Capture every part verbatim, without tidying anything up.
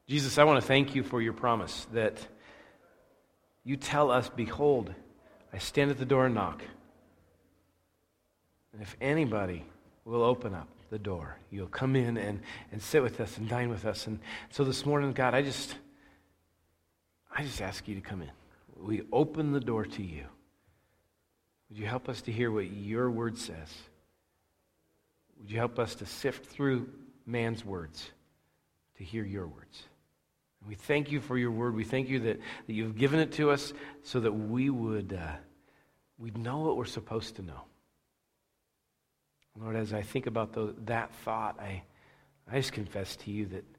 Jesus, I want to thank you for your promise that you tell us, behold, I stand at the door and knock. And if anybody will open up the door, you'll come in and, and sit with us and dine with us. And so this morning, God, I just, I just ask you to come in. We open the door to you. Would you help us to hear what your word says? Would you help us to sift through man's words to hear your words? We thank you for your word. We thank you that, that you've given it to us so that we would uh, we'd know what we're supposed to know. Lord, as I think about those, that thought, I, I just confess to you that,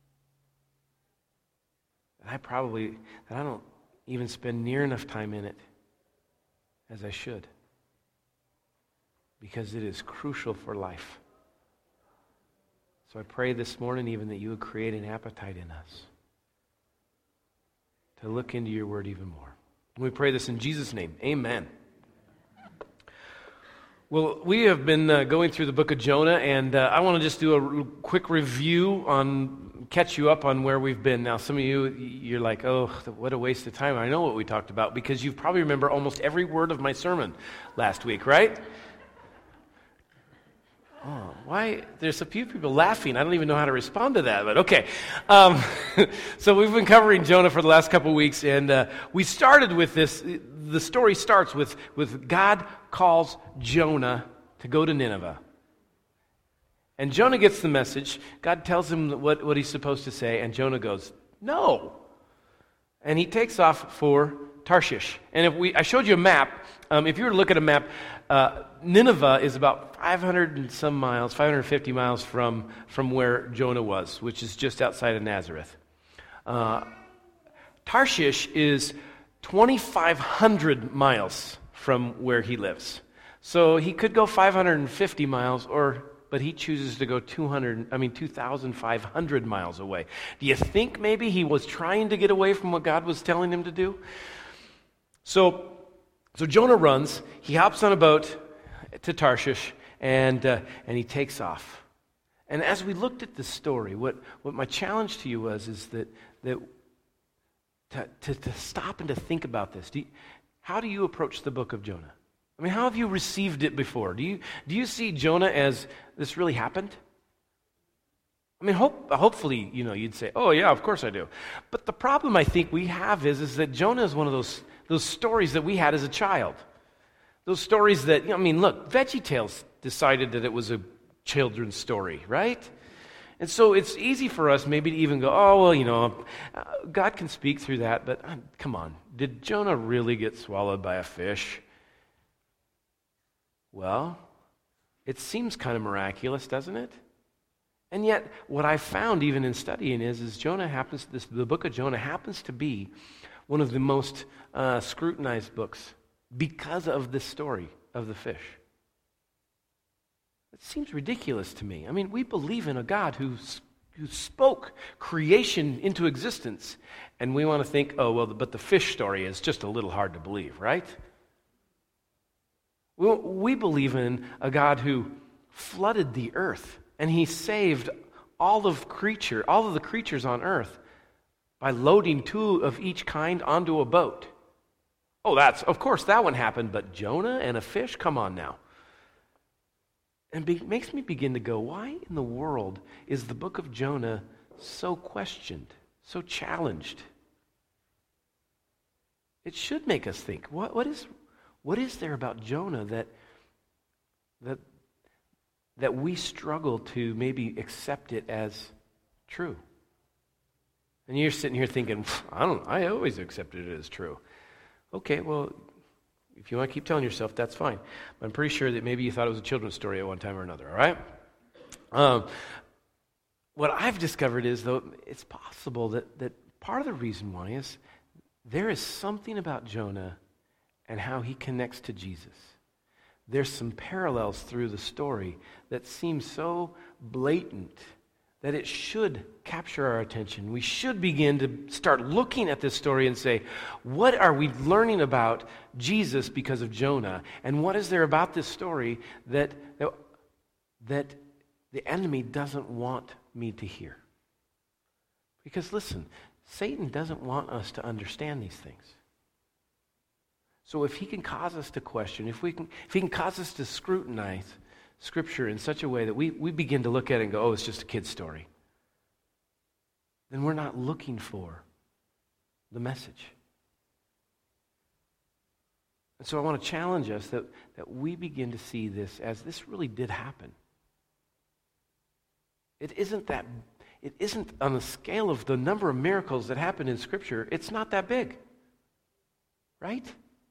that I probably, that I don't even spend near enough time in it as I should, because it is crucial for life. So I pray this morning even that you would create an appetite in us to look into your word even more. And we pray this in Jesus' name. Amen. Well, we have been uh, going through the book of Jonah, and uh, I want to just do a r- quick review on, catch you up on where we've been. Now, some of you, you're like, oh, what a waste of time. I know what we talked about, because you probably remember almost every word of my sermon last week, right? Oh, why? There's a few people laughing. I don't even know how to respond to that, but okay. Um, so we've been covering Jonah for the last couple of weeks, and uh, we started with this. The story starts with, with God calls Jonah to go to Nineveh. And Jonah gets the message. God tells him what, what he's supposed to say, and Jonah goes, no. And he takes off for Tarshish. And if we, I showed you a map. Um, if you were to look at a map, uh, Nineveh is about five hundred and some miles, five hundred fifty miles from, from where Jonah was, which is just outside of Nazareth. Uh, Tarshish is twenty-five hundred miles from where he lives. So he could go five hundred fifty miles, or but he chooses to go two hundred, I mean two thousand five hundred miles away. Do you think maybe he was trying to get away from what God was telling him to do? So So Jonah runs, he hops on a boat to Tarshish, and uh, and he takes off. And as we looked at this story, what, what my challenge to you was is that that to, to, to stop and to think about this. Do you, how do you approach the book of Jonah? I mean, how have you received it before? Do you do you see Jonah as this really happened? I mean, hope, hopefully, you know, you'd say, oh yeah, of course I do. But the problem I think we have is, is that Jonah is one of those Those stories that we had as a child. Those stories that, you know, I mean, look, VeggieTales decided that it was a children's story, right? And so it's easy for us maybe to even go, oh, well, you know, uh, God can speak through that, but uh, come on, did Jonah really get swallowed by a fish? Well, it seems kind of miraculous, doesn't it? And yet, what I found even in studying is, is Jonah happens, this, the book of Jonah happens to be one of the most uh, scrutinized books because of this story of the fish. It seems ridiculous to me. I mean, we believe in a God who, who spoke creation into existence, and we want to think, oh, well, but the fish story is just a little hard to believe, right? We, we believe in a God who flooded the earth, and he saved all of creature, all of the creatures on earth by loading two of each kind onto a boat. Oh, that's, of course, that one happened, but Jonah and a fish? Come on now. And it makes me begin to go, why in the world is the book of Jonah so questioned, so challenged? It should make us think, what, what is what is there about Jonah that that that we struggle to maybe accept it as true? And you're sitting here thinking, I don't I always accepted it as true. Okay, well, if you want to keep telling yourself, that's fine. But I'm pretty sure that maybe you thought it was a children's story at one time or another, all right? Um, what I've discovered is, though, it's possible that, that part of the reason why is there is something about Jonah and how he connects to Jesus. There's some parallels through the story that seem so blatant that it should capture our attention. We should begin to start looking at this story and say, what are we learning about Jesus because of Jonah? And what is there about this story that, that, that the enemy doesn't want me to hear? Because listen, Satan doesn't want us to understand these things. So if he can cause us to question, if we can, if he can cause us to scrutinize Scripture in such a way that we, we begin to look at it and go, oh, it's just a kid's story, then we're not looking for the message. And so I want to challenge us that, that we begin to see this as this really did happen. It isn't that, it isn't on the scale of the number of miracles that happen in Scripture, it's not that big. Right?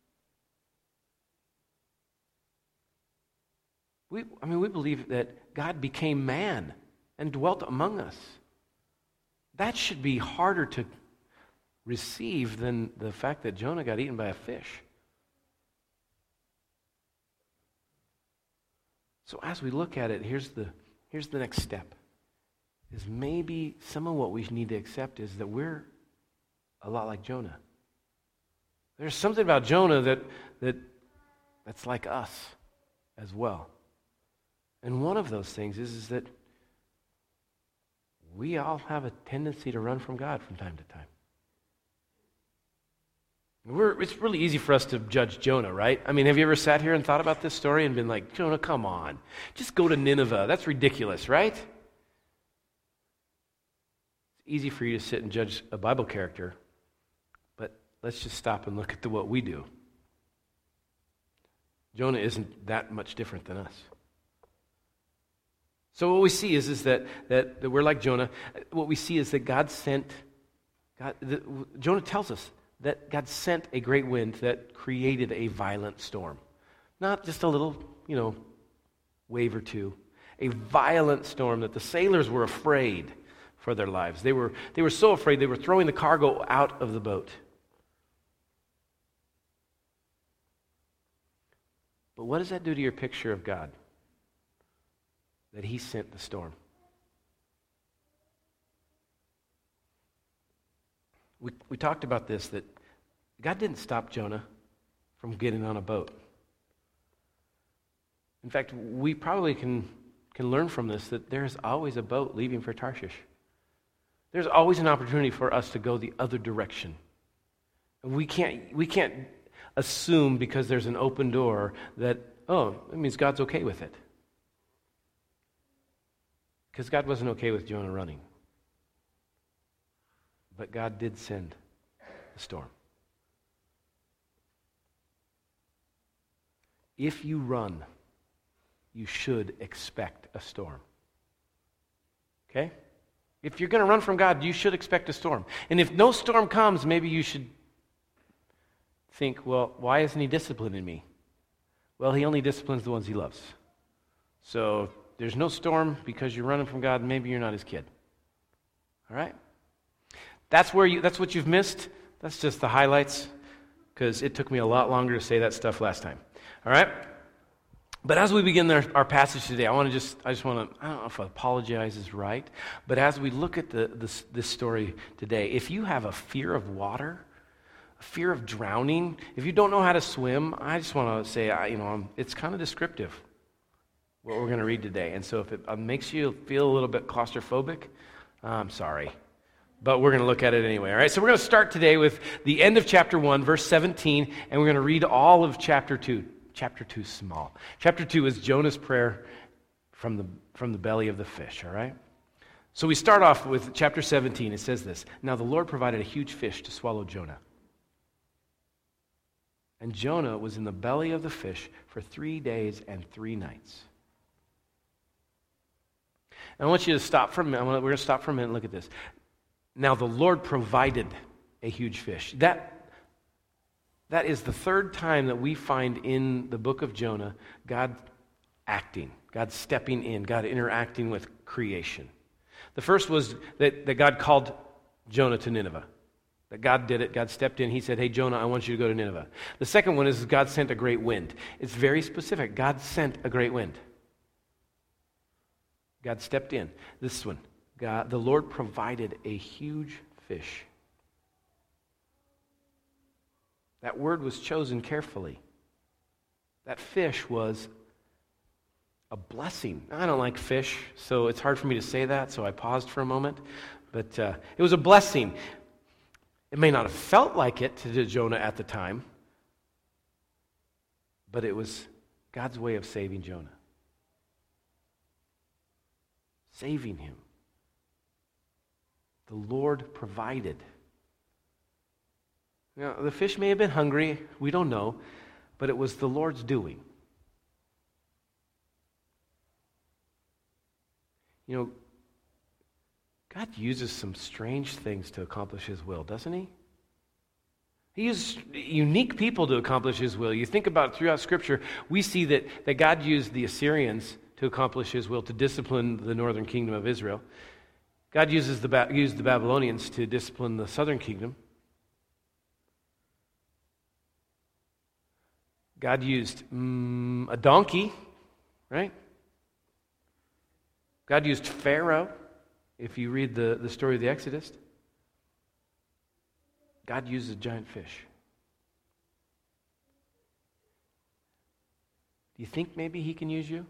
We, I mean, we believe that God became man and dwelt among us. That should be harder to receive than the fact that Jonah got eaten by a fish. So as we look at it, here's the, here's the next step. Is maybe some of what we need to accept is that we're a lot like Jonah. There's something about Jonah that, that that's like us as well. And one of those things is, is that we all have a tendency to run from God from time to time. We're, it's really easy for us to judge Jonah, right? I mean, have you ever sat here and thought about this story and been like, Jonah, come on. Just go to Nineveh. That's ridiculous, right? It's easy for you to sit and judge a Bible character, but let's just stop and look at the, what we do. Jonah isn't that much different than us. So what we see is, is that, that, that we're like Jonah. What we see is that God sent, God, the, Jonah tells us that God sent a great wind that created a violent storm. Not just a little, you know, wave or two. A violent storm that the sailors were afraid for their lives. They were, they were so afraid they were throwing the cargo out of the boat. But what does that do to your picture of God? That he sent the storm. We, we talked about this, that God didn't stop Jonah from getting on a boat. In fact, we probably can, can learn from this that there's always a boat leaving for Tarshish. There's always an opportunity for us to go the other direction. And we can't, we can't assume because there's an open door that, oh, it means God's okay with it. Because God wasn't okay with Jonah running. But God did send the storm. If you run, you should expect a storm. Okay? If you're going to run from God, you should expect a storm. And if no storm comes, maybe you should think, well, why isn't he disciplining me? Well, he only disciplines the ones he loves. So there's no storm because you're running from God, maybe you're not his kid. All right? That's where you that's what you've missed. That's just the highlights, because it took me a lot longer to say that stuff last time. All right? But as we begin our, our passage today, I want to just I just want to I don't know if apologize is right, but as we look at the this this story today, if you have a fear of water, a fear of drowning, if you don't know how to swim, I just want to say I, you know it's kind of descriptive what we're going to read today. And so if it uh, makes you feel a little bit claustrophobic, I'm sorry. But we're going to look at it anyway, all right? So we're going to start today with the end of chapter one, verse seventeen, and we're going to read all of chapter two. Chapter two is small. Chapter two is Jonah's prayer from the, from the belly of the fish, all right? So we start off with chapter seventeen. It says this, "Now the Lord provided a huge fish to swallow Jonah. And Jonah was in the belly of the fish for three days and three nights." I want you to stop for a minute. We're going to stop for a minute and look at this. Now the Lord provided a huge fish. That, that is the third time that we find in the book of Jonah God acting, God stepping in, God interacting with creation. The first was that, that God called Jonah to Nineveh. That God did it. God stepped in. He said, "Hey, Jonah, I want you to go to Nineveh." The second one is God sent a great wind. It's very specific. God sent a great wind. God stepped in. This one, God, the Lord provided a huge fish. That word was chosen carefully. That fish was a blessing. I don't like fish, so it's hard for me to say that, so I paused for a moment. But uh, it was a blessing. It may not have felt like it to Jonah at the time, but it was God's way of saving Jonah. Saving him. The Lord provided. Now, the fish may have been hungry, we don't know, but it was the Lord's doing. You know, God uses some strange things to accomplish His will, doesn't He? He uses unique people to accomplish His will. You think about it throughout Scripture, we see that, that God used the Assyrians to accomplish His will, to discipline the northern kingdom of Israel. God uses the, used the Babylonians to discipline the southern kingdom. God used mm, a donkey, right? God used Pharaoh, if you read the, the story of the Exodus. God used a giant fish. Do you think maybe He can use you?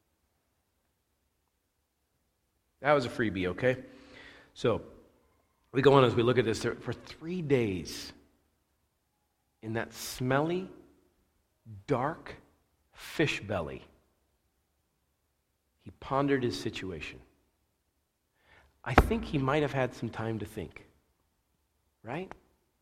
That was a freebie, okay? So, we go on as we look at this. For three days, in that smelly, dark fish belly, he pondered his situation. I think he might have had some time to think. Right?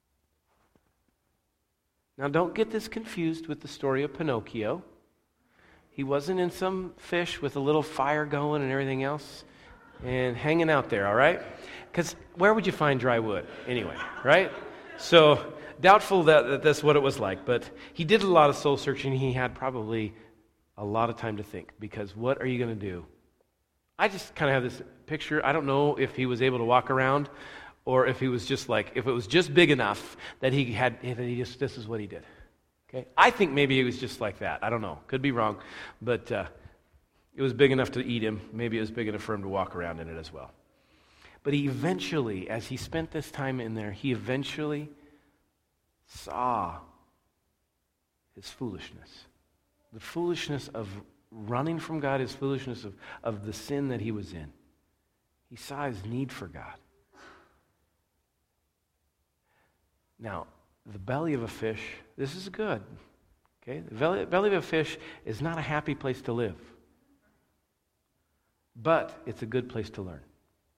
Now, don't get this confused with the story of Pinocchio. He wasn't in some fish with a little fire going and everything else and hanging out there, all right? Because where would you find dry wood anyway, right? So, doubtful that, that that's what it was like. But he did a lot of soul searching. He had probably a lot of time to think, because what are you going to do? I just kind of have this picture. I don't know if he was able to walk around, or if he was just like, if it was just big enough that he had, that he just, this is what he did. Okay, I think maybe he was just like that. I don't know. Could be wrong, but uh, it was big enough to eat him. Maybe it was big enough for him to walk around in it as well. But he eventually, as he spent this time in there, he eventually saw his foolishness. The foolishness of running from God, his foolishness of, of the sin that he was in. He saw his need for God. Now, the belly of a fish, this is good. Okay, the belly, belly of a fish is not a happy place to live. But it's a good place to learn.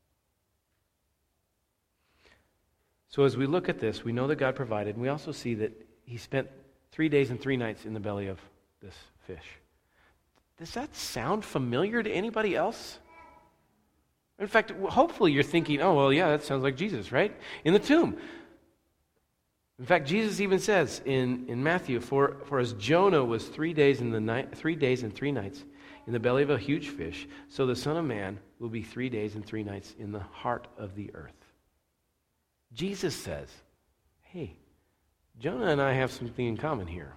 So as we look at this, we know that God provided, and we also see that he spent three days and three nights in the belly of this fish. Does that sound familiar to anybody else? In fact, hopefully you're thinking, oh, well, yeah, that sounds like Jesus, right? In the tomb. In fact, Jesus even says in, in Matthew, for, for as Jonah was three days in the night, three days and three nights in the belly of a huge fish, so the Son of Man will be three days and three nights in the heart of the earth. Jesus says, hey, Jonah and I have something in common here.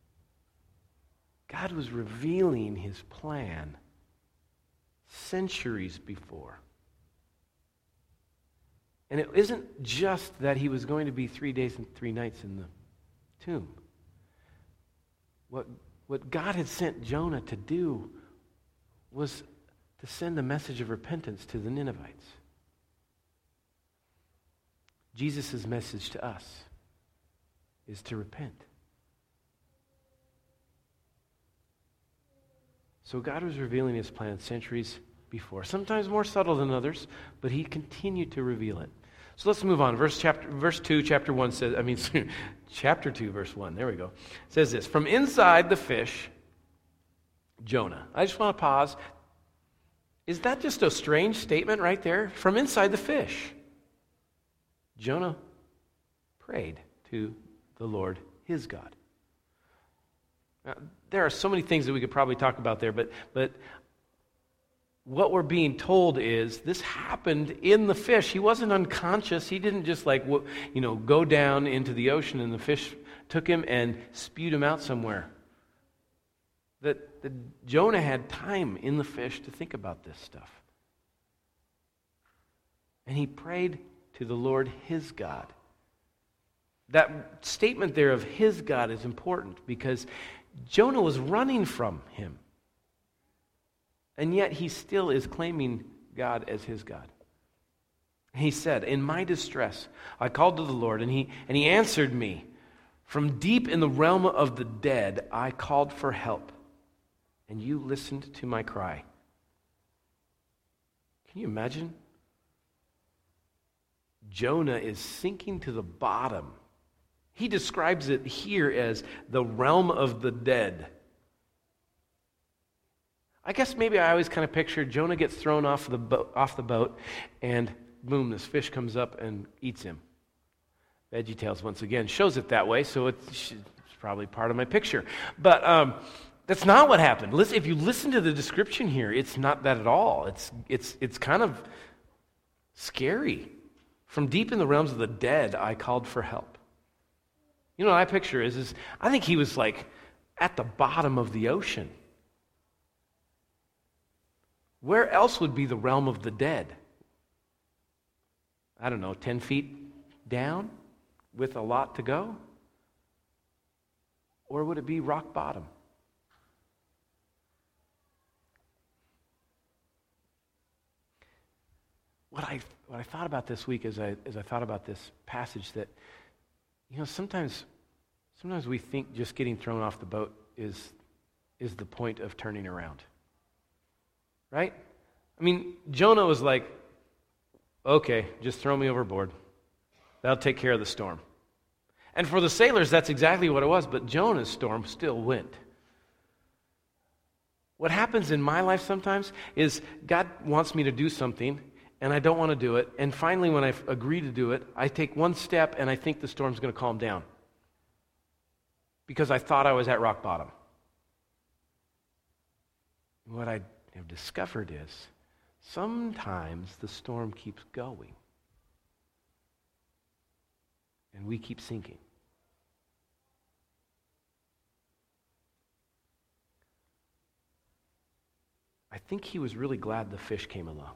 God was revealing his plan centuries before. And it isn't just that he was going to be three days and three nights in the tomb. What, what God had sent Jonah to do was to send a message of repentance to the Ninevites. Jesus' message to us is to repent. So God was revealing his plan centuries before, sometimes more subtle than others, but he continued to reveal it. So let's move on. Verse chapter, verse two, chapter one says, I mean, chapter two, verse one, there we go. It says this, from inside the fish, Jonah. I just want to pause. Is that just a strange statement right there? From inside the fish, Jonah prayed to the Lord his God. Now, there are so many things that we could probably talk about there, but but what we're being told is this happened in the fish. He wasn't unconscious. He didn't just like, you know, go down into the ocean and the fish took him and spewed him out somewhere. That, that Jonah had time in the fish to think about this stuff. And he prayed to the Lord his God. That statement there of his God is important because Jonah was running from him. And yet he still is claiming God as his God. He said, in my distress, I called to the Lord, and he, and he answered me. From deep in the realm of the dead, I called for help, and you listened to my cry. Can you imagine? Jonah is sinking to the bottom. He describes it here as the realm of the dead. I guess maybe I always kind of pictured Jonah gets thrown off the boat, off the boat, and boom, this fish comes up and eats him. VeggieTales, once again, shows it that way, so it's, it's probably part of my picture. But um, that's not what happened. Listen, if you listen to the description here, it's not that at all. It's, it's, it's kind of scary. From deep in the realms of the dead, I called for help. You know what I picture is, is I think he was like at the bottom of the ocean. Where else would be the realm of the dead? I don't know, ten feet down with a lot to go? Or would it be rock bottom? What I what I thought about this week as I as I thought about this passage, that, you know, sometimes sometimes we think just getting thrown off the boat is is the point of turning around. Right? I mean, Jonah was like, okay, just throw me overboard. That'll take care of the storm. And for the sailors, that's exactly what it was, but Jonah's storm still went. What happens in my life sometimes is God wants me to do something, and I don't want to do it, and finally when I agree to do it, I take one step and I think the storm's going to calm down because I thought I was at rock bottom. What I have discovered is sometimes the storm keeps going and we keep sinking. I think he was really glad the fish came along.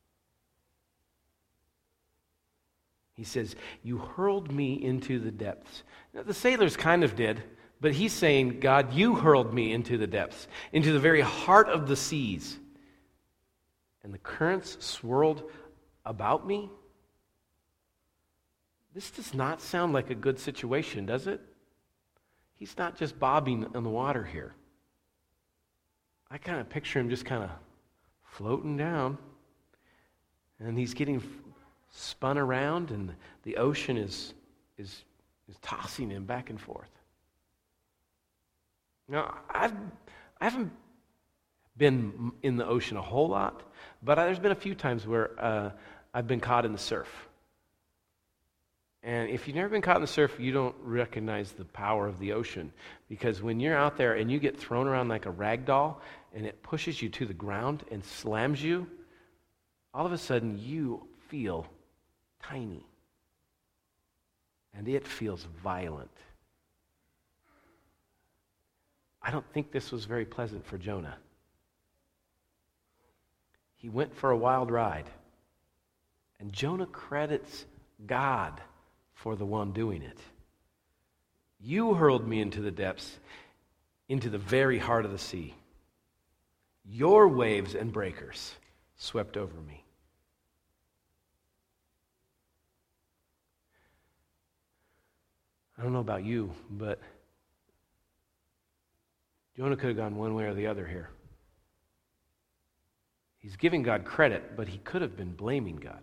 He says, you hurled me into the depths. Now, the sailors kind of did, but he's saying, God, you hurled me into the depths, into the very heart of the seas. And the currents swirled about me. This does not sound like a good situation, does it? He's not just bobbing on the water here. I kind of picture him just kind of floating down, and he's getting spun around, and the ocean is is is tossing him back and forth. Now, I've I haven't been in the ocean a whole lot, but there's been a few times where uh, I've been caught in the surf. And if you've never been caught in the surf, you don't recognize the power of the ocean, because when you're out there and you get thrown around like a rag doll and it pushes you to the ground and slams you, all of a sudden you feel tiny. And it feels violent. I don't think this was very pleasant for Jonah. He went for a wild ride. And Jonah credits God for the one doing it. You hurled me into the depths, into the very heart of the sea. Your waves and breakers swept over me. I don't know about you, but Jonah could have gone one way or the other here. He's giving God credit, but he could have been blaming God.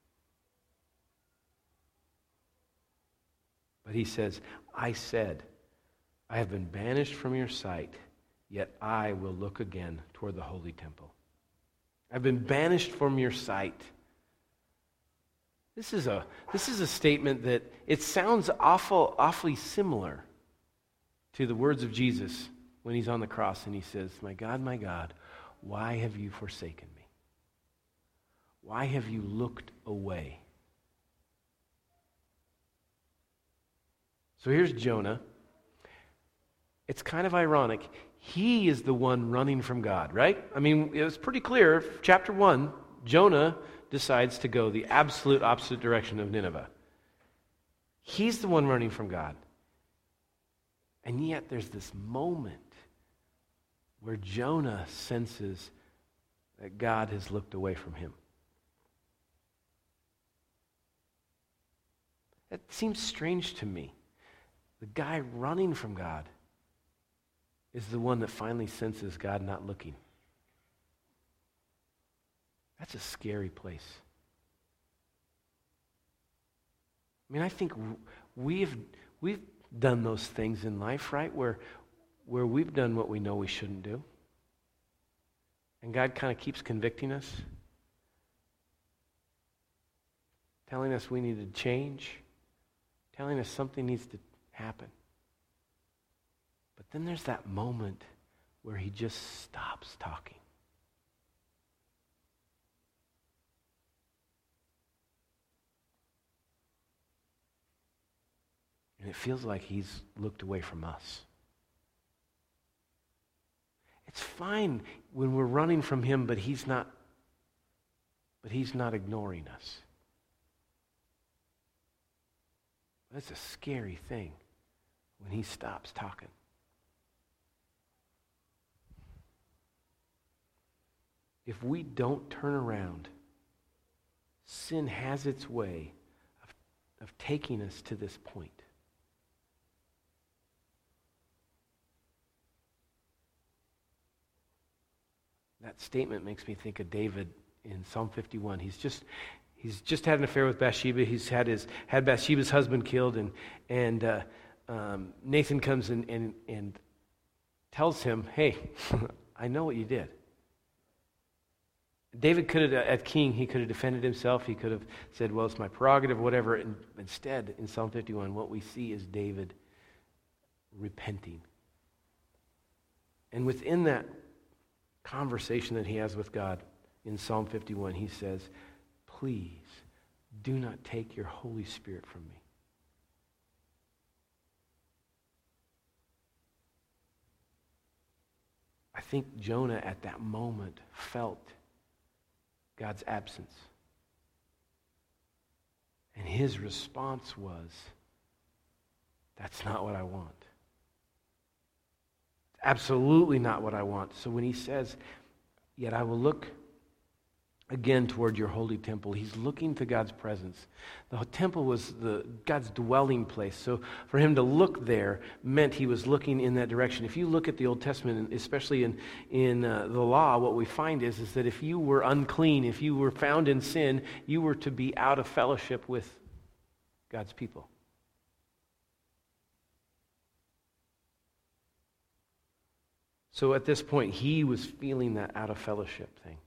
But he says, I said, I have been banished from your sight, yet I will look again toward the holy temple. I've been banished from your sight. This is a this is a statement that it sounds awful, awfully similar to the words of Jesus when he's on the cross and he says, my God, my God, why have you forsaken me? Why have you looked away? So here's Jonah. It's kind of ironic. He is the one running from God, right? I mean, it was pretty clear. Chapter one, Jonah decides to go the absolute opposite direction of Nineveh. He's the one running from God. And yet there's this moment where Jonah senses that God has looked away from him. That seems strange to me. The guy running from God is the one that finally senses God not looking. That's a scary place. I mean, I think we've we've done those things in life, right? Where where we've done what we know we shouldn't do. And God kind of keeps convicting us, telling us we need to change, telling us something needs to happen. But then there's that moment where he just stops talking. And it feels like he's looked away from us. It's fine when we're running from him, but he's not, but he's not ignoring us. That's a scary thing when he stops talking. If we don't turn around, sin has its way of, of taking us to this point. That statement makes me think of David in Psalm fifty-one. He's just he's just had an affair with Bathsheba. He's had his had Bathsheba's husband killed, and and uh, um, Nathan comes and, and and tells him, "Hey, I know what you did." David could have, as king, he could have defended himself. He could have said, "Well, it's my prerogative," whatever. And instead, in Psalm fifty-one, what we see is David repenting, and within that conversation that he has with God in Psalm fifty-one, he says, "Please do not take your Holy Spirit from me." I think Jonah at that moment felt God's absence. And his response was, "That's not what I want. Absolutely not what I want." So when he says, "Yet I will look again toward your holy temple," he's looking to God's presence. The temple was the God's dwelling place. So for him to look there meant he was looking in that direction. If you look at the Old Testament, especially in, in uh, the law, what we find is, is that if you were unclean, if you were found in sin, you were to be out of fellowship with God's people. So at this point, he was feeling that out of fellowship thing.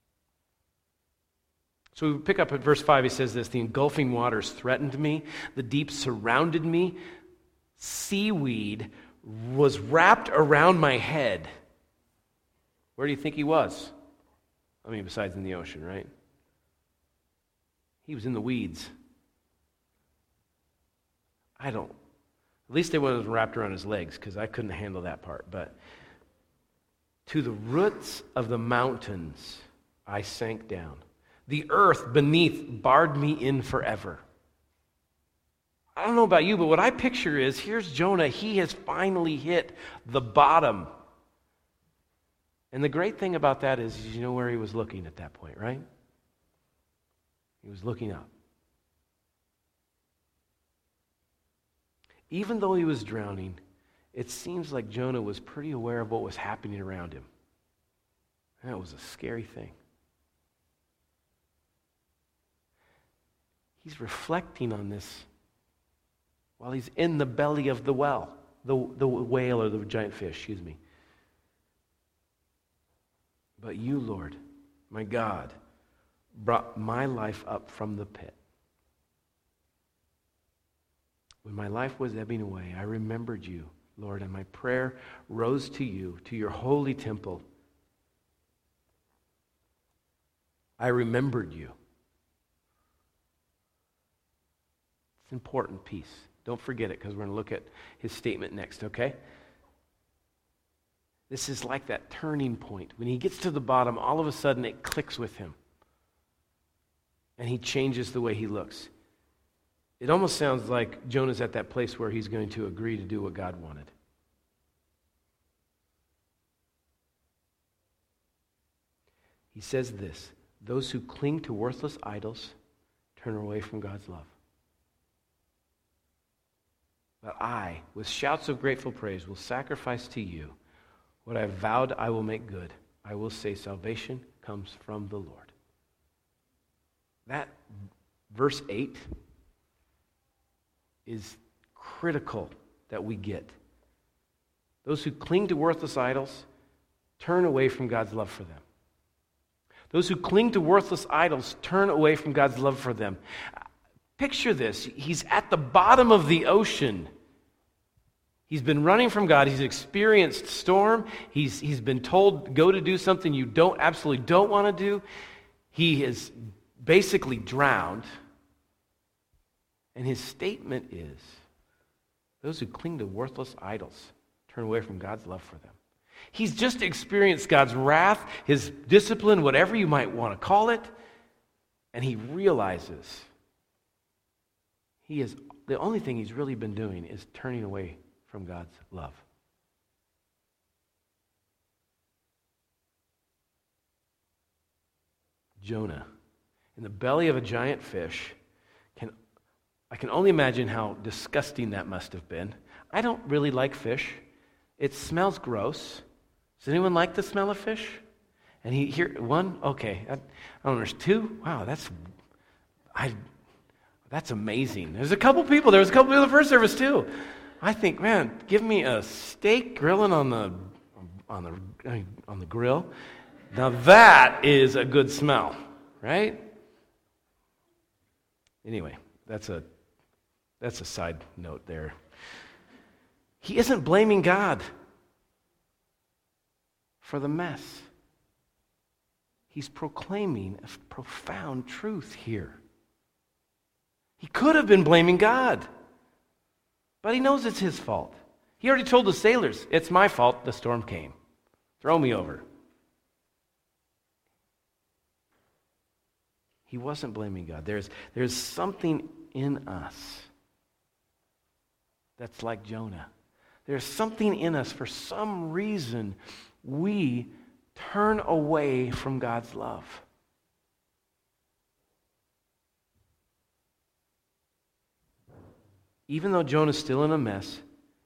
So we pick up at verse five, he says this: "The engulfing waters threatened me, the deep surrounded me, seaweed was wrapped around my head." Where do you think he was? I mean, besides in the ocean, right? He was in the weeds. I don't, at least they wasn't wrapped around his legs, because I couldn't handle that part, but "To the roots of the mountains I sank down. The earth beneath barred me in forever." I don't know about you, but what I picture is, here's Jonah. He has finally hit the bottom. And the great thing about that is, you know where he was looking at that point, right? He was looking up. Even though he was drowning, it seems like Jonah was pretty aware of what was happening around him. That was a scary thing. He's reflecting on this while he's in the belly of the well, the, the whale or the giant fish, excuse me. "But you, Lord, my God, brought my life up from the pit. When my life was ebbing away, I remembered you, Lord, and my prayer rose to you, to your holy temple. I remembered you." It's an important piece. Don't forget it, because we're going to look at his statement next, okay? This is like that turning point. When he gets to the bottom, all of a sudden it clicks with him. And he changes the way he looks. It almost sounds like Jonah's at that place where he's going to agree to do what God wanted. He says this: "Those who cling to worthless idols turn away from God's love." But I, with shouts of grateful praise, will sacrifice to you what I have vowed I will make good. I will say salvation comes from the Lord. That verse eight is critical that we get. Those who cling to worthless idols turn away from God's love for them. Those who cling to worthless idols turn away from God's love for them. Picture this. He's at the bottom of the ocean. He's been running from God. He's experienced storm. He's, he's been told, go to do something you don't absolutely don't want to do. He is basically drowned. And his statement is, those who cling to worthless idols turn away from God's love for them. He's just experienced God's wrath, his discipline, whatever you might want to call it, and he realizes he is the only thing he's really been doing is turning away from God's love. Jonah, in the belly of a giant fish, can I can only imagine how disgusting that must have been. I don't really like fish. It smells gross. Does anyone like the smell of fish? And he here one, okay. I, I don't know. There's two. Wow, that's I. That's amazing. There's a couple people. There was a couple people in the first service too. I think, man, give me a steak grilling on the on the on the grill. Now that is a good smell, right? Anyway, that's a that's a side note there. He isn't blaming God for the mess. He's proclaiming a profound truth here. He could have been blaming God, but he knows it's his fault. He already told the sailors, it's my fault the storm came. Throw me over. He wasn't blaming God. There's, there's something in us that's like Jonah. There's something in us, for some reason, we turn away from God's love. Even though Jonah's still in a mess,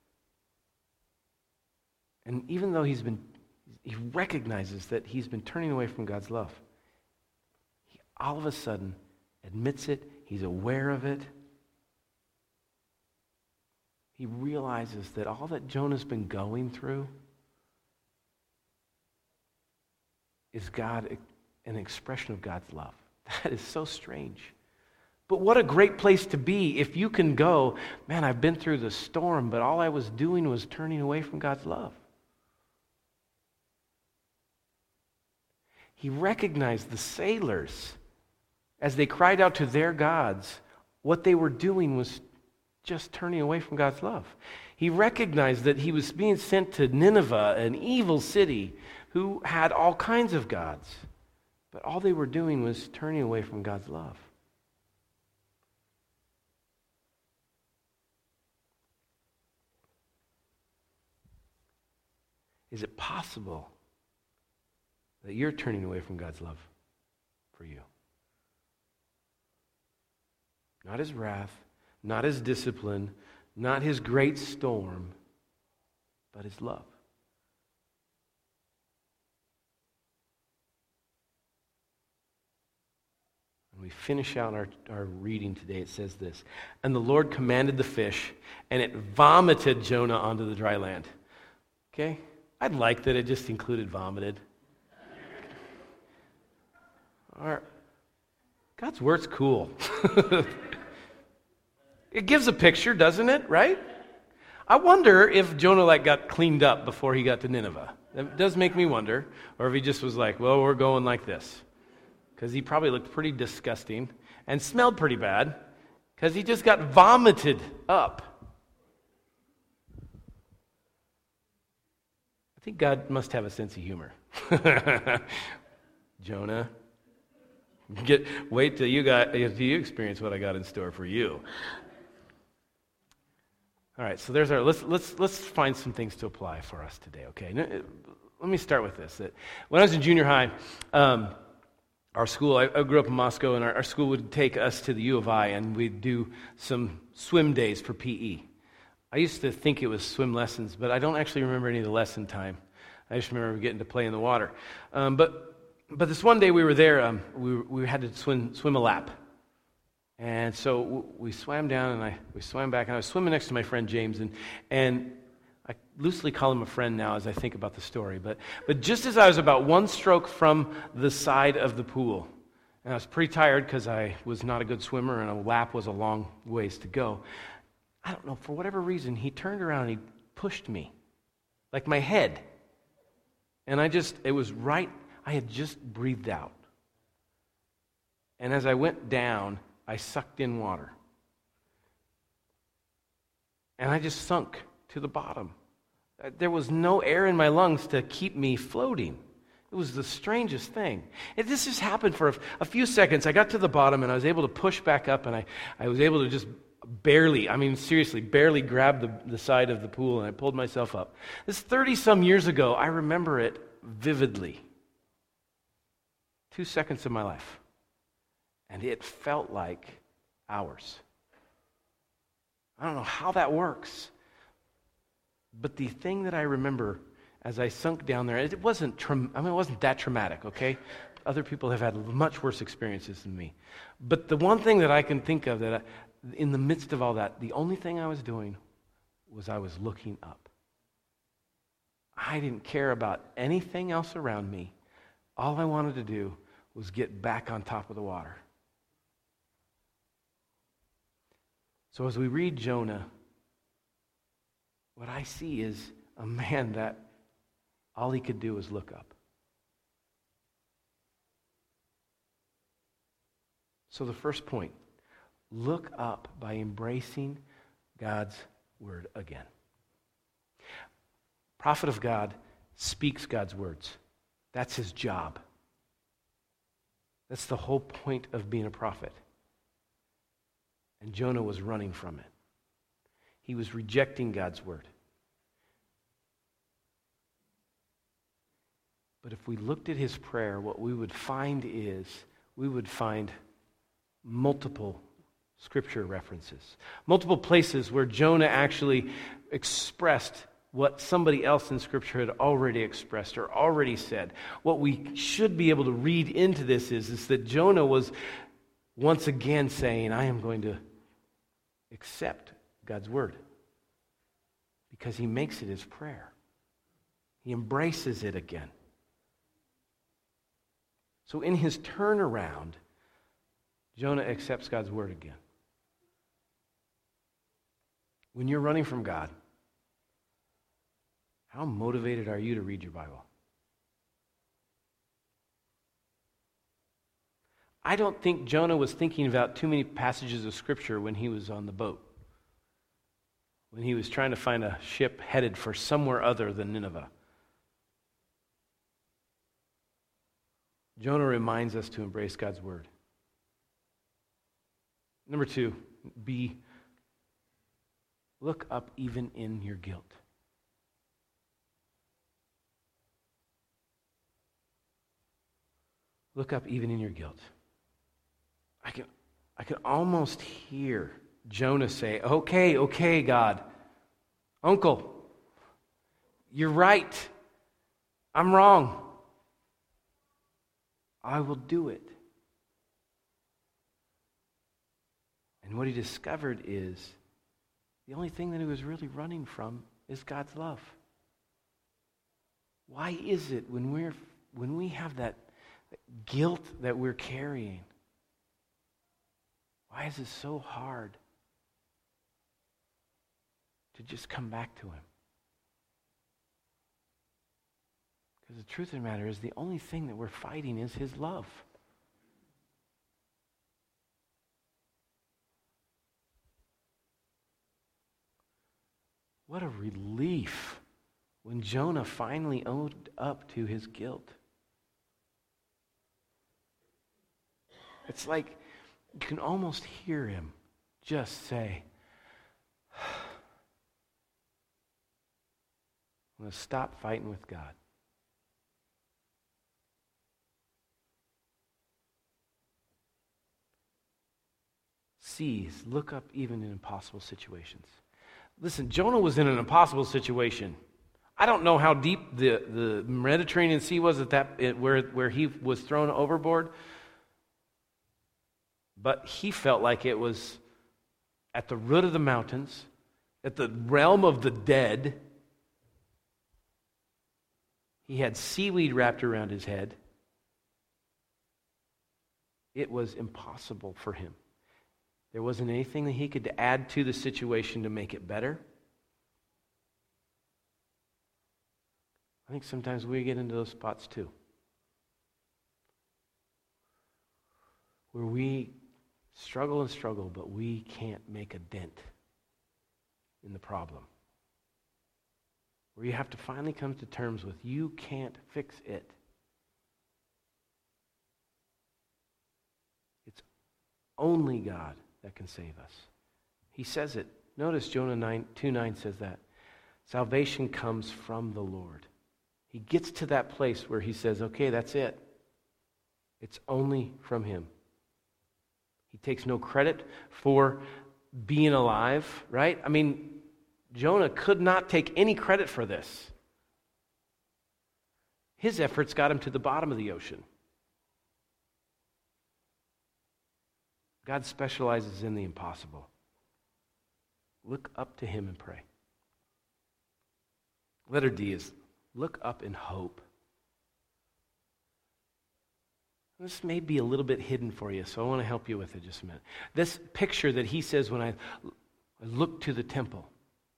and even though he's been, he recognizes that he's been turning away from God's love, he all of a sudden admits it, he's aware of it. He realizes that all that Jonah's been going through is God, an expression of God's love. That is so strange. But what a great place to be if you can go, man, I've been through the storm, but all I was doing was turning away from God's love. He recognized the sailors, as they cried out to their gods, what they were doing was just turning away from God's love. He recognized that he was being sent to Nineveh, an evil city, who had all kinds of gods. But all they were doing was turning away from God's love. Is it possible that you're turning away from God's love for you? Not his wrath, not his discipline, not his great storm, but his love. When we finish out our, our reading today, it says this: and the Lord commanded the fish, and it vomited Jonah onto the dry land. Okay? I'd like that it just included vomited. Our, God's word's cool. It gives a picture, doesn't it? Right? I wonder if Jonah like got cleaned up before he got to Nineveh. That does make me wonder. Or if he just was like, well, we're going like this. Because he probably looked pretty disgusting and smelled pretty bad because he just got vomited up. I think God must have a sense of humor. Jonah, get wait till you got till you experience what I got in store for you. All right, so there's our let's let's let's find some things to apply for us today. Okay, let me start with this. That when I was in junior high, um, our school, I, I grew up in Moscow, and our, our school would take us to the U of I, and we'd do some swim days for P E. I used to think it was swim lessons, but I don't actually remember any of the lesson time. I just remember getting to play in the water. Um, but but this one day we were there, um, we, we had to swim, swim a lap. And so w- we swam down, and I we swam back, and I was swimming next to my friend James, and and I loosely call him a friend now as I think about the story. But but just as I was about one stroke from the side of the pool, and I was pretty tired because I was not a good swimmer, and a lap was a long ways to go. I don't know, for whatever reason, he turned around and he pushed me, like my head. And I just, it was right, I had just breathed out. And as I went down, I sucked in water. And I just sunk to the bottom. There was no air in my lungs to keep me floating. It was the strangest thing. And this just happened for a, a few seconds. I got to the bottom, and I was able to push back up, and I, I was able to just barely, I mean seriously, barely grab the, the side of the pool, and I pulled myself up. This thirty-some years ago. I remember it vividly. Two seconds of my life. And it felt like hours. I don't know how that works. But the thing that I remember as I sunk down there, it wasn't, tra- I mean, it wasn't that traumatic, okay? Other people have had much worse experiences than me. But the one thing that I can think of that I, in the midst of all that, the only thing I was doing was I was looking up. I didn't care about anything else around me. All I wanted to do was get back on top of the water. So as we read Jonah, what I see is a man that all he could do was look up. So the first point, look up by embracing God's word again. Prophet of God speaks God's words. That's his job. That's the whole point of being a prophet. And Jonah was running from it. He was rejecting God's word. But if we looked at his prayer, what we would find is, we would find multiple scripture references. Multiple places where Jonah actually expressed what somebody else in Scripture had already expressed or already said. What we should be able to read into this is, is that Jonah was once again saying, I am going to accept God's word. Because he makes it his prayer. He embraces it again. So in his turnaround, Jonah accepts God's word again. When you're running from God, how motivated are you to read your Bible? I don't think Jonah was thinking about too many passages of Scripture when he was on the boat. When he was trying to find a ship headed for somewhere other than Nineveh. Jonah reminds us to embrace God's word. Number two, B, look up even in your guilt. Look up even in your guilt. I can, I can almost hear Jonah say, okay, okay, God, Uncle, you're right. I'm wrong. I will do it. And what he discovered is the only thing that he was really running from is God's love. Why is it when we're when we have that guilt that we're carrying, why is it so hard to just come back to him? Because the truth of the matter is the only thing that we're fighting is his love. What a relief when Jonah finally owned up to his guilt. It's like you can almost hear him just say, I'm going to stop fighting with God. C's, look up even in impossible situations. Listen, Jonah was in an impossible situation. I don't know how deep the, the Mediterranean Sea was at that it, where, where he was thrown overboard, but he felt like it was at the root of the mountains, at the realm of the dead. He had seaweed wrapped around his head. It was impossible for him. There wasn't anything that he could add to the situation to make it better. I think sometimes we get into those spots too, where we struggle and struggle, but we can't make a dent in the problem. Where you have to finally come to terms with, you can't fix it. It's only God that can save us. He says it. Notice Jonah two nine says that. Salvation comes from the Lord. He gets to that place where he says, okay, that's it. It's only from him. He takes no credit for being alive, right? I mean, Jonah could not take any credit for this. His efforts got him to the bottom of the ocean. God specializes in the impossible. Look up to him and pray. Letter D is look up in hope. This may be a little bit hidden for you, so I want to help you with it just a minute. This picture that he says, when I, I look to the temple,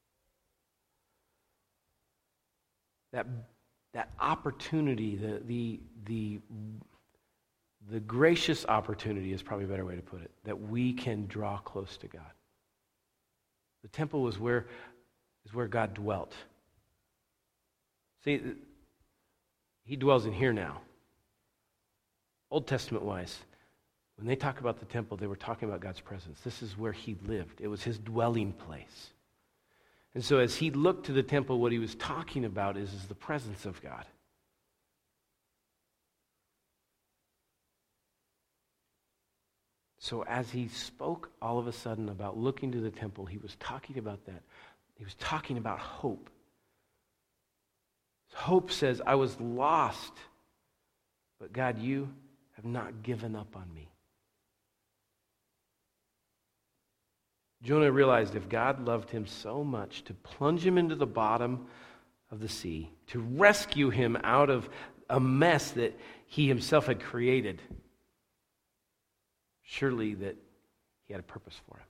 that, that opportunity, the, the, the, the gracious opportunity is probably a better way to put it, that we can draw close to God. The temple was where, is where God dwelt. See, he dwells in here now. Old Testament-wise, when they talk about the temple, they were talking about God's presence. This is where he lived. It was his dwelling place. And so as he looked to the temple, what he was talking about is, is the presence of God. So as he spoke all of a sudden about looking to the temple, he was talking about that. He was talking about hope. Hope says, I was lost, but God, you have not given up on me. Jonah realized if God loved him so much to plunge him into the bottom of the sea, to rescue him out of a mess that he himself had created, surely that he had a purpose for him.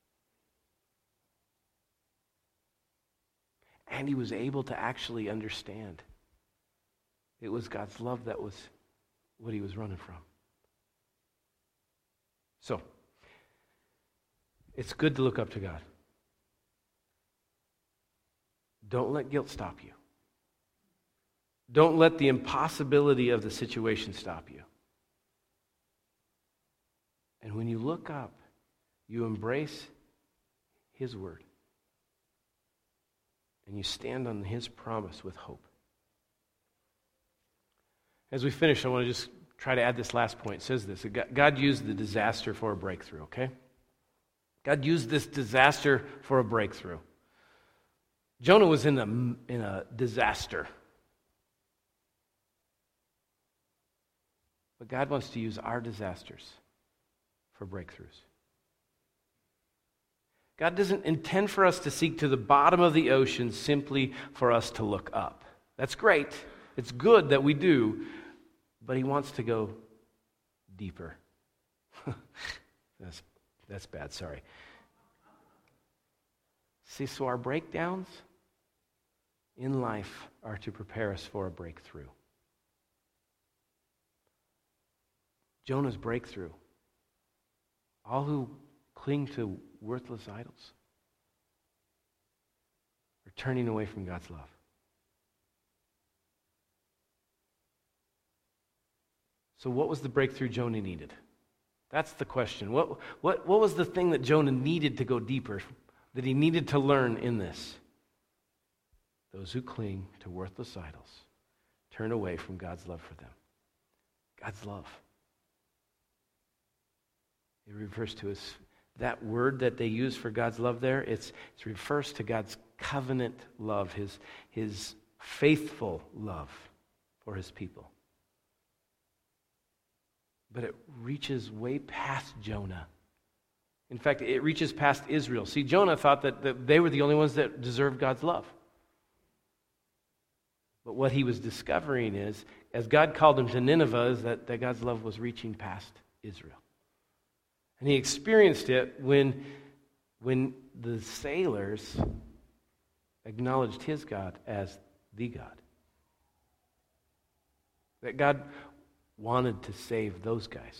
And he was able to actually understand. It was God's love that was what he was running from. So, it's good to look up to God. Don't let guilt stop you. Don't let the impossibility of the situation stop you. And when you look up, you embrace his word. And you stand on his promise with hope. As we finish, I want to just try to add this last point. It says this: God used the disaster for a breakthrough, okay? God used this disaster for a breakthrough. Jonah was in a, in a disaster. But God wants to use our disasters for breakthroughs. God doesn't intend for us to seek to the bottom of the ocean simply for us to look up. That's great. It's good that we do, but he wants to go deeper. that's, that's bad, sorry. See, so our breakdowns in life are to prepare us for a breakthrough. Jonah's breakthrough. All who cling to worthless idols are turning away from God's love. So what was the breakthrough Jonah needed? That's the question. What, what, what was the thing that Jonah needed to go deeper, that he needed to learn in this? Those who cling to worthless idols turn away from God's love for them. God's love. It refers to his that word that they use for God's love there, it's, it refers to God's covenant love, his, his faithful love for his people. But it reaches way past Jonah. In fact, it reaches past Israel. See, Jonah thought that, that they were the only ones that deserved God's love. But what he was discovering is, as God called him to Nineveh, is that, that God's love was reaching past Israel. And he experienced it when, when the sailors acknowledged his God as the God. That God wanted to save those guys.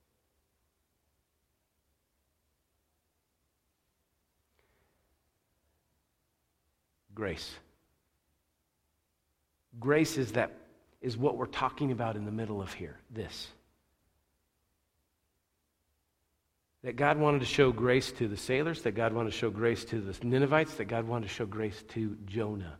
Grace. Grace is that is what we're talking about in the middle of here. This. That God wanted to show grace to the sailors, that God wanted to show grace to the Ninevites, that God wanted to show grace to Jonah.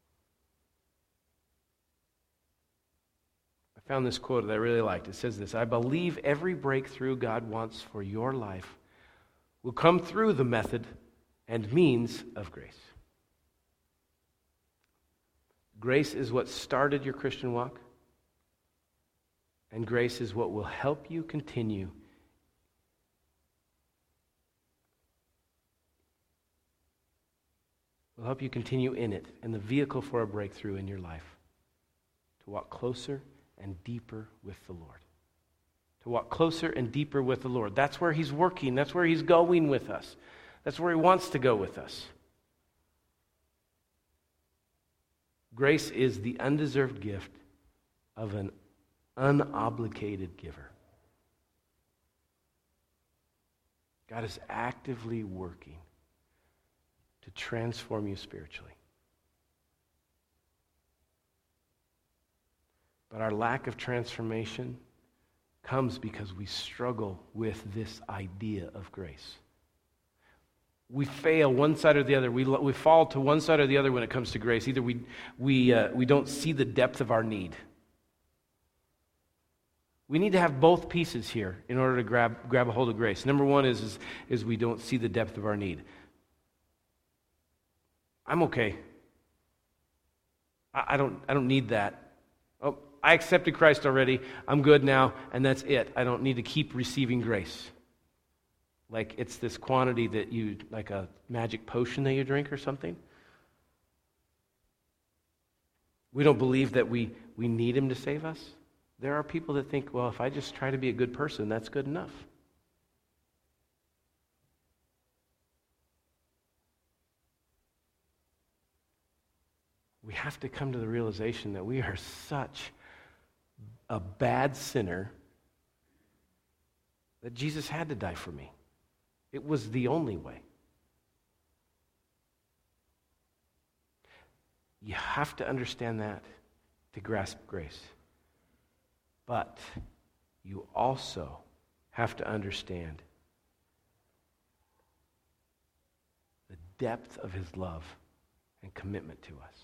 I found this quote that I really liked. It says this: I believe every breakthrough God wants for your life will come through the method and means of grace. Grace is what started your Christian walk, and grace is what will help you continue will help you continue in it, and the vehicle for a breakthrough in your life, to walk closer and deeper with the Lord. To walk closer and deeper with the Lord. That's where he's working. That's where he's going with us. That's where he wants to go with us. Grace is the undeserved gift of an unobligated giver. God is actively working to transform you spiritually. But our lack of transformation comes because we struggle with this idea of grace. We fail one side or the other. We, we fall to one side or the other when it comes to grace. Either we, we, uh, we don't see the depth of our need. We need to have both pieces here in order to grab, grab a hold of grace. Number one is, is, is we don't see the depth of our need. I'm okay. I, I don't, I don't need that. Oh, I accepted Christ already. I'm good now, and that's it. I don't need to keep receiving grace. Like it's this quantity that you, like a magic potion that you drink or something. We don't believe that we, we need him to save us. There are people that think, well, if I just try to be a good person, that's good enough. We have to come to the realization that we are such a bad sinner that Jesus had to die for me. It was the only way. You have to understand that to grasp grace. But you also have to understand the depth of his love and commitment to us.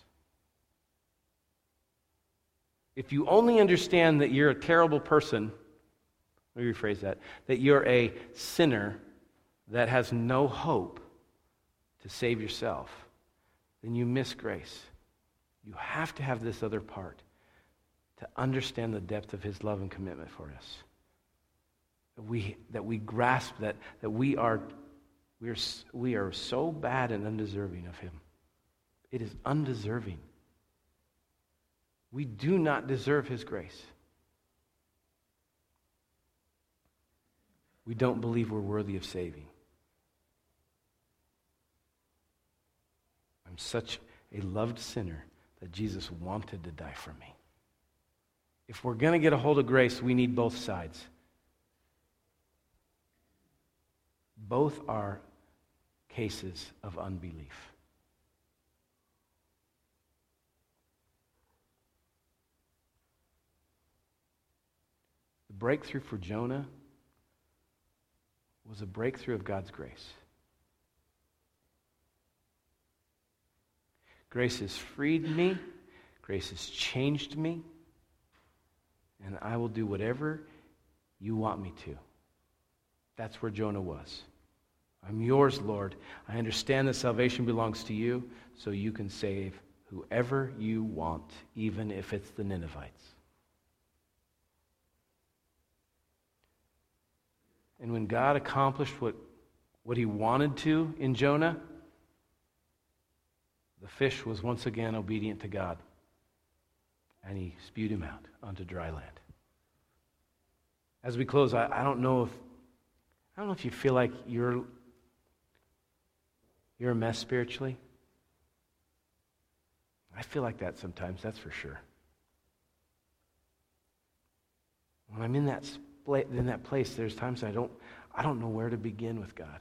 If you only understand that you're a terrible person, let me rephrase that, that you're a sinner that has no hope to save yourself, then you miss grace. You have to have this other part to understand the depth of his love and commitment for us. That we, that we grasp that, that we are, we are, we are so bad and undeserving of him. It is undeserving. We do not deserve his grace. We don't believe we're worthy of saving. I'm such a loved sinner that Jesus wanted to die for me. If we're going to get a hold of grace, we need both sides. Both are cases of unbelief. The breakthrough for Jonah was a breakthrough of God's grace. Grace has freed me. Grace has changed me. And I will do whatever you want me to. That's where Jonah was. I'm yours, Lord. I understand that salvation belongs to you, so you can save whoever you want, even if it's the Ninevites. And when God accomplished what, what he wanted to in Jonah, the fish was once again obedient to God, and he spewed him out onto dry land. As we close, I, I don't know if I don't know if you feel like you're you're a mess spiritually. I feel like that sometimes, that's for sure. When I'm in that spla- in that place, there's times I don't I don't know where to begin with God.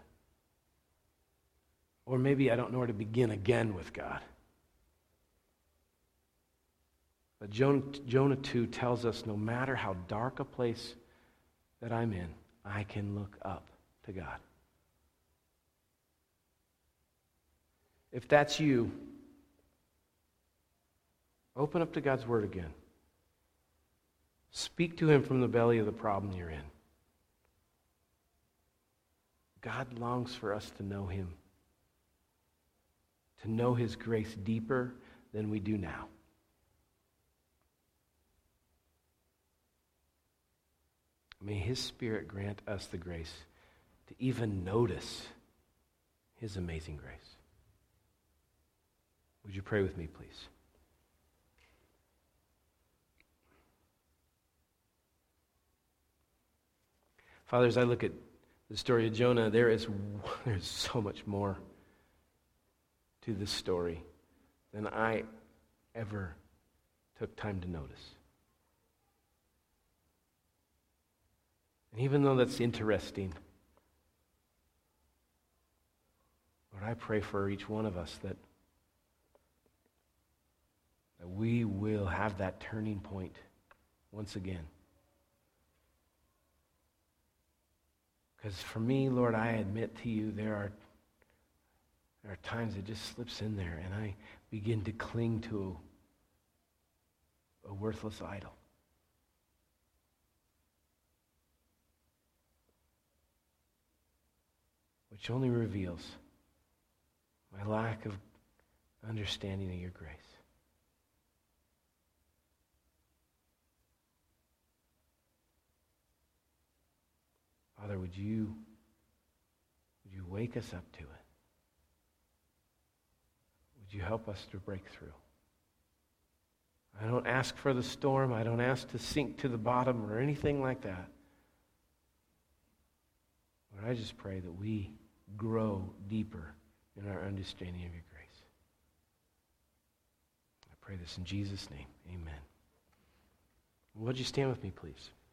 Or maybe I don't know where to begin again with God. But Jonah, Jonah two tells us no matter how dark a place that I'm in, I can look up to God. If that's you, open up to God's Word again. Speak to him from the belly of the problem you're in. God longs for us to know him, to know his grace deeper than we do now. May his Spirit grant us the grace to even notice his amazing grace. Would you pray with me, please? Father, as I look at the story of Jonah, there is there's so much more to this story than I ever took time to notice. And even though that's interesting, Lord, I pray for each one of us that, that we will have that turning point once again. Because for me, Lord, I admit to you there are, there are times it just slips in there and I begin to cling to a, a worthless idol. Which only reveals my lack of understanding of your grace. Father, would you, would you wake us up to it? Would you help us to break through? I don't ask for the storm. I don't ask to sink to the bottom or anything like that. But I just pray that we grow deeper in our understanding of your grace. I pray this in Jesus' name. Amen. Would you stand with me, please?